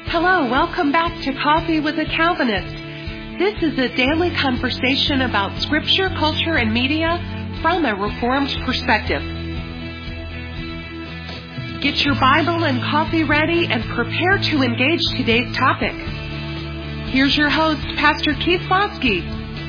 Hello, welcome back to Coffee with a Calvinist. This is a daily conversation about scripture, culture, and media from a Reformed perspective. Get your Bible and coffee ready and prepare to engage today's topic. Here's your host, Pastor Keith Foskey.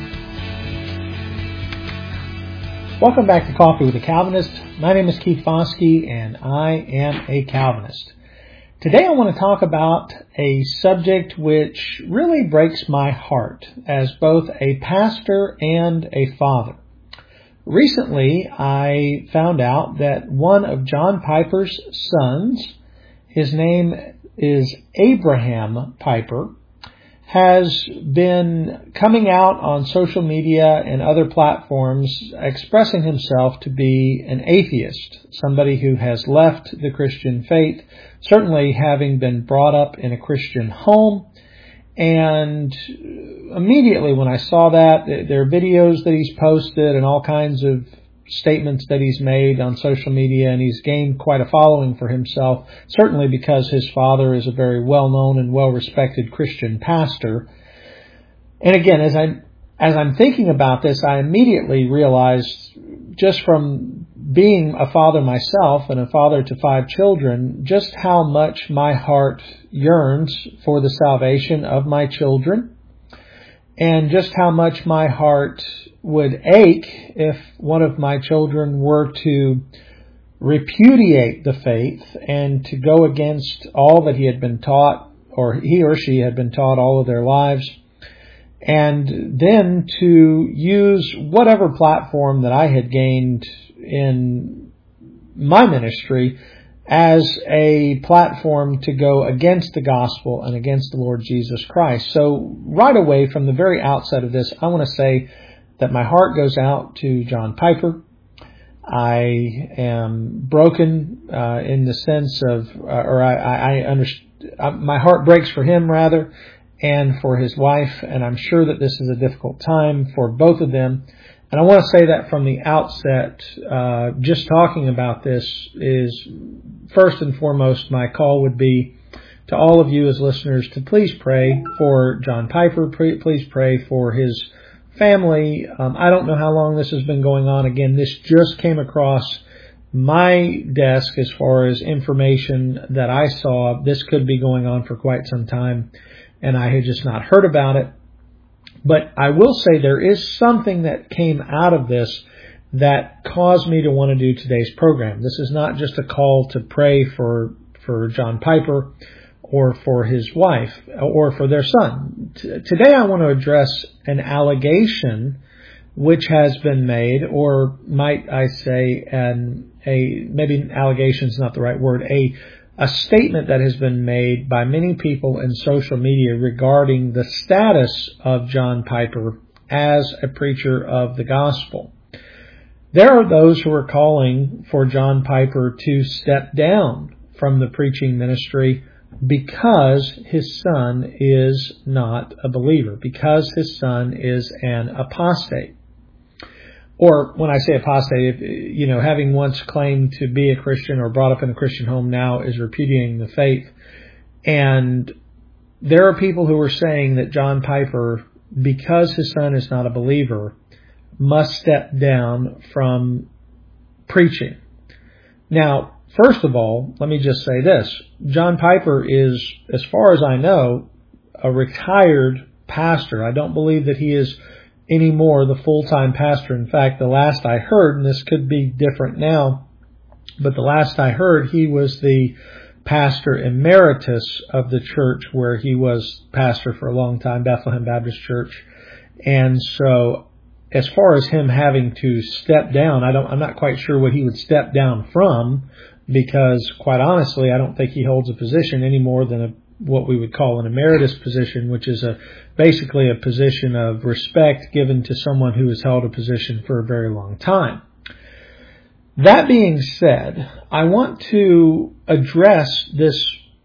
Welcome back to Coffee with a Calvinist. My name is Keith Foskey, and I am a Calvinist. Today I want to talk about a subject which really breaks my heart as both a pastor and a father. Recently, I found out that one of John Piper's sons, his name is Abraham Piper, has been coming out on social media and other platforms expressing himself to be an atheist, somebody who has left the Christian faith, certainly having been brought up in a Christian home. And immediately when I saw that, there are videos that he's posted and all kinds of statements that he's made on social media, and he's gained quite a following for himself, certainly because his father is a very well-known and well-respected Christian pastor. And again, as I'm thinking about this, I immediately realized, just from being a father myself and a father to 5 children, just how much my heart yearns for the salvation of my children, and just how much my heart would ache if one of my children were to repudiate the faith and to go against all that he had been taught, or he or she had been taught all of their lives, and then to use whatever platform that I had gained in my ministry as a platform to go against the gospel and against the Lord Jesus Christ. So right away from the very outset of this, I want to say that my heart goes out to John Piper. I am broken in the sense of, my heart breaks for him rather, and for his wife, and I'm sure that this is a difficult time for both of them. And I want to say that from the outset, just talking about this is, first and foremost, my call would be to all of you as listeners to please pray for John Piper. Please pray for his family. I don't know how long this has been going on. Again, this just came across my desk as far as information that I saw. This could be going on for quite some time, and I had just not heard about it. But I will say there is something that came out of this that caused me to want to do today's program. This is not just a call to pray for John Piper or for his wife or for their son. Today I want to address an allegation which has been made, or might I say, maybe allegation is not the right word, a statement that has been made by many people in social media regarding the status of John Piper as a preacher of the gospel. There are those who are calling for John Piper to step down from the preaching ministry because his son is not a believer, because his son is an apostate. Or when I say apostate, having once claimed to be a Christian or brought up in a Christian home now is repudiating the faith. And there are people who are saying that John Piper, because his son is not a believer, must step down from preaching. Now, first of all, let me just say this. John Piper is, as far as I know, a retired pastor. I don't believe that he is anymore the full-time pastor. In fact, the last I heard, and this could be different now, but the last I heard, he was the pastor emeritus of the church where he was pastor for a long time, Bethlehem Baptist Church. And so as far as him having to step down, I'm not quite sure what he would step down from, because quite honestly, I don't think he holds a position any more than what we would call an emeritus position, which is basically a position of respect given to someone who has held a position for a very long time. That being said, I want to address this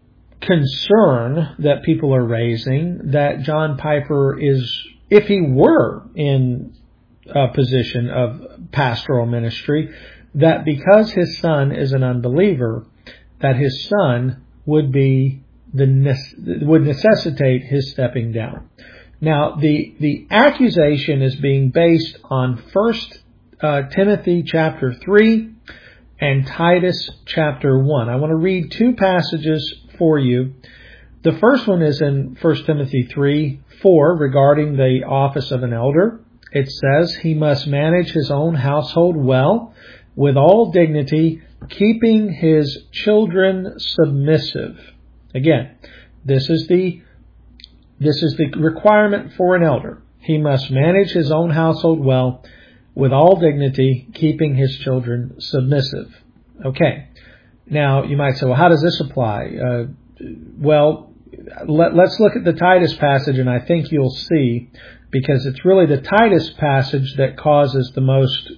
concern that people are raising that John Piper is, if he were in a position of pastoral ministry, that because his son is an unbeliever, that his son would be would necessitate his stepping down. Now, the accusation is being based on 1 Timothy chapter 3 and Titus chapter 1. I want to read two passages for you. The first one is in 1 Timothy 3:4 regarding the office of an elder. It says, he must manage his own household well, with all dignity, keeping his children submissive. Again, this is the requirement for an elder. He must manage his own household well, with all dignity, keeping his children submissive. Okay. Now, you might say, well, how does this apply? Let's look at the Titus passage, and I think you'll see, because it's really the Titus passage that causes the most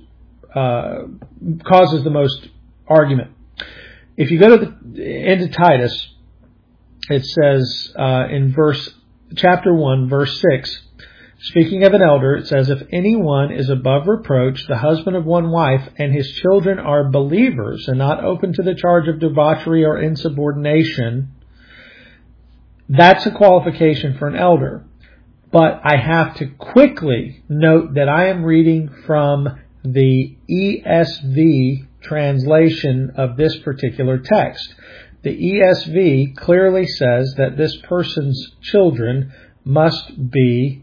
argument. If you go into Titus, it says in chapter 1, verse 6, speaking of an elder, it says, if anyone is above reproach, the husband of one wife, and his children are believers and not open to the charge of debauchery or insubordination, that's a qualification for an elder. But I have to quickly note that I am reading from the ESV translation of this particular text. The ESV clearly says that this person's children must be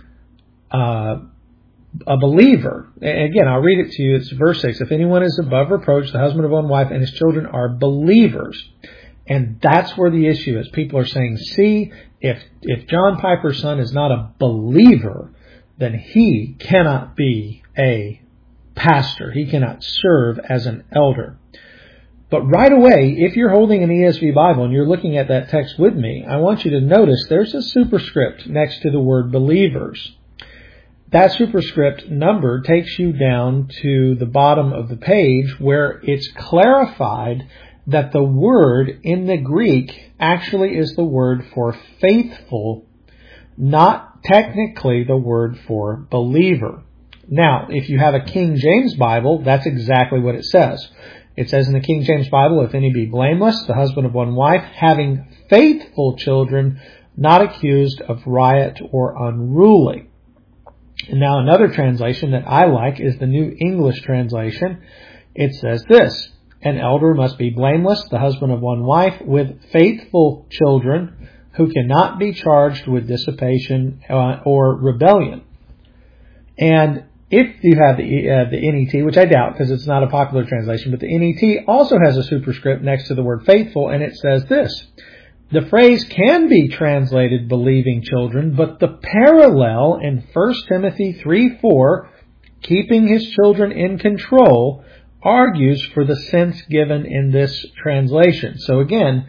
a believer. Again, I'll read it to you. It's verse 6. If anyone is above reproach, the husband of one wife, and his children are believers. And that's where the issue is. People are saying, see, if John Piper's son is not a believer, then he cannot be a pastor. He cannot serve as an elder. But right away, if you're holding an ESV Bible and you're looking at that text with me, I want you to notice there's a superscript next to the word believers. That superscript number takes you down to the bottom of the page where it's clarified that the word in the Greek actually is the word for faithful, not technically the word for believer. Now, if you have a King James Bible, that's exactly what it says. It says in the King James Bible, if any be blameless, the husband of one wife, having faithful children, not accused of riot or unruly. And now another translation that I like is the New English translation. It says this, an elder must be blameless, the husband of one wife, with faithful children who cannot be charged with dissipation or rebellion. And if you have the NET, which I doubt because it's not a popular translation, but the NET also has a superscript next to the word faithful, and it says this. The phrase can be translated believing children, but the parallel in 1 Timothy 3:4, keeping his children in control, argues for the sense given in this translation. So again,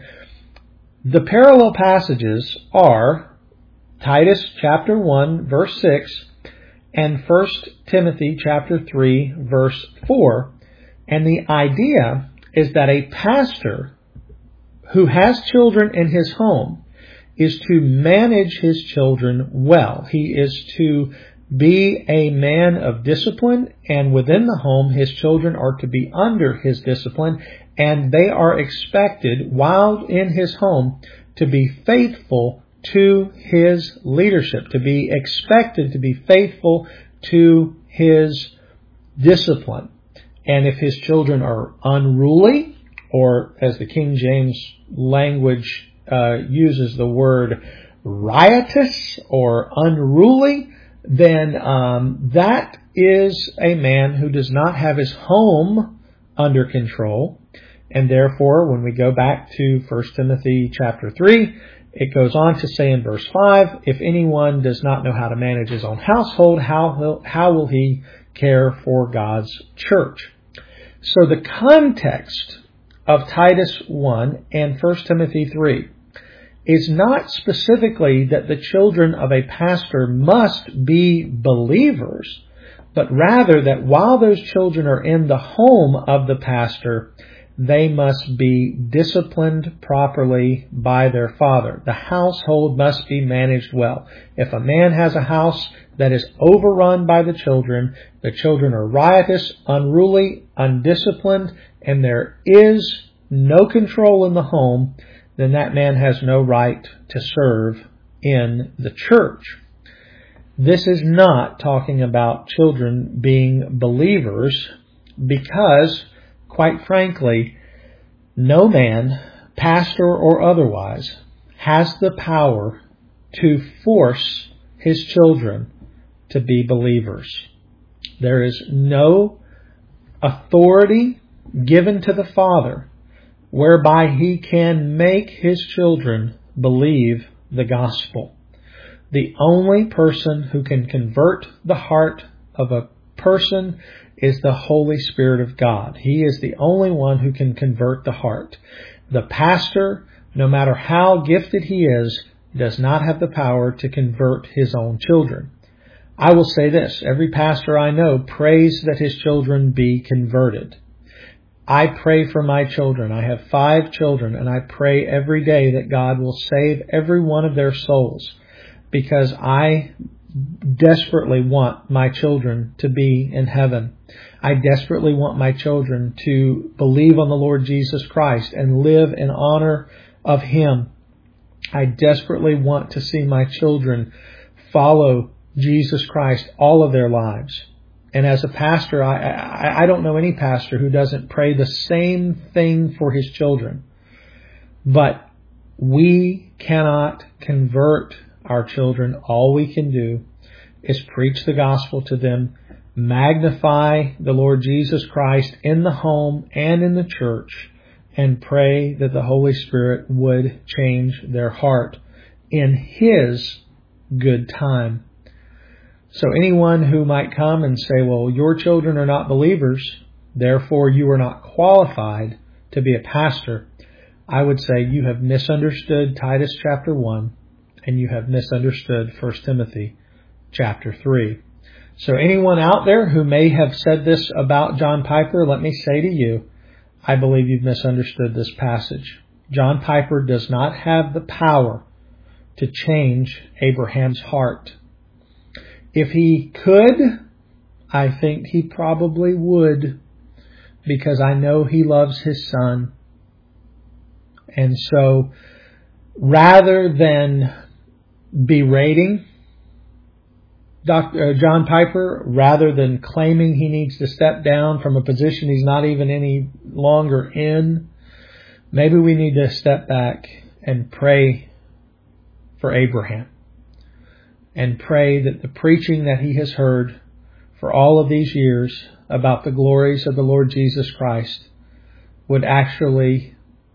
the parallel passages are Titus chapter 1, verse 6, and 1 Timothy chapter 3, verse 4. And the idea is that a pastor who has children in his home is to manage his children well. He is to be a man of discipline, and within the home, his children are to be under his discipline, and they are expected, while in his home, to be faithful to his leadership, to be expected to be faithful to his discipline. And if his children are unruly, or as the King James language uses the word riotous or unruly, then that is a man who does not have his home under control. And therefore, when we go back to 1 Timothy chapter 3, it goes on to say in verse 5, if anyone does not know how to manage his own household, how will he care for God's church? So the context of Titus 1 and 1 Timothy 3 is not specifically that the children of a pastor must be believers, but rather that while those children are in the home of the pastor, they must be disciplined properly by their father. The household must be managed well. If a man has a house that is overrun by the children are riotous, unruly, undisciplined, and there is no control in the home, then that man has no right to serve in the church. This is not talking about children being believers because, quite frankly, no man, pastor or otherwise, has the power to force his children to be believers. There is no authority given to the Father whereby he can make his children believe the gospel. The only person who can convert the heart of a person is the Holy Spirit of God. He is the only one who can convert the heart. The pastor, no matter how gifted he is, does not have the power to convert his own children. I will say this, every pastor I know prays that his children be converted. I pray for my children. I have 5 children, and I pray every day that God will save every one of their souls, because I desperately want my children to be in heaven. I desperately want my children to believe on the Lord Jesus Christ and live in honor of Him. I desperately want to see my children follow Jesus Christ all of their lives. And as a pastor, I don't know any pastor who doesn't pray the same thing for his children. But we cannot convert our children. All we can do is preach the gospel to them, magnify the Lord Jesus Christ in the home and in the church, and pray that the Holy Spirit would change their heart in His good time. So anyone who might come and say, well, your children are not believers, therefore you are not qualified to be a pastor, I would say you have misunderstood Titus chapter 1 and you have misunderstood 1 Timothy chapter 3. So anyone out there who may have said this about John Piper, let me say to you, I believe you've misunderstood this passage. John Piper does not have the power to change Abraham's heart. If he could, I think he probably would, because I know he loves his son. And so, rather than berating John Piper, rather than claiming he needs to step down from a position he's not even any longer in, maybe we need to step back and pray for Abraham. And pray that the preaching that he has heard for all of these years about the glories of the Lord Jesus Christ would actually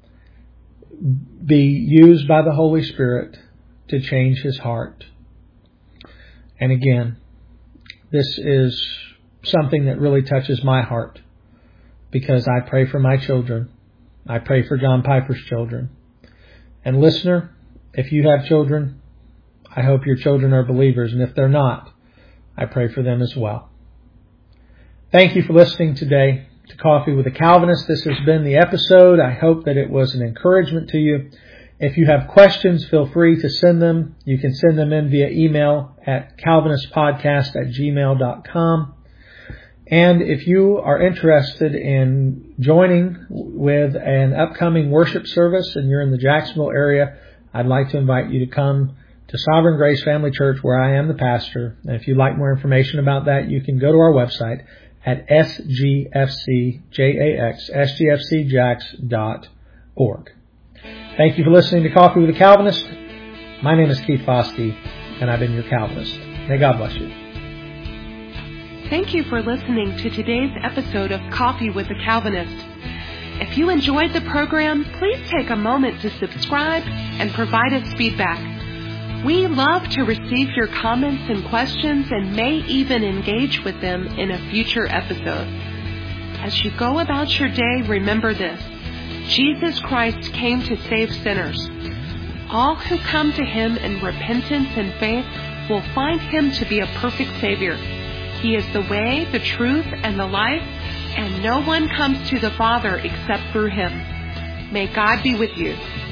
be used by the Holy Spirit to change his heart. And again, this is something that really touches my heart, because I pray for my children. I pray for John Piper's children. And listener, if you have children, I hope your children are believers, and if they're not, I pray for them as well. Thank you for listening today to Coffee with a Calvinist. This has been the episode. I hope that it was an encouragement to you. If you have questions, feel free to send them. You can send them in via email at calvinistpodcast@gmail.com. And if you are interested in joining with an upcoming worship service and you're in the Jacksonville area, I'd like to invite you to come to Sovereign Grace Family Church, where I am the pastor. And if you'd like more information about that, you can go to our website at sgfcjax.org. Thank you for listening to Coffee with a Calvinist. My name is Keith Foskey, and I've been your Calvinist. May God bless you. Thank you for listening to today's episode of Coffee with a Calvinist. If you enjoyed the program, please take a moment to subscribe and provide us feedback. We love to receive your comments and questions and may even engage with them in a future episode. As you go about your day, remember this. Jesus Christ came to save sinners. All who come to Him in repentance and faith will find Him to be a perfect Savior. He is the way, the truth, and the life, and no one comes to the Father except through Him. May God be with you.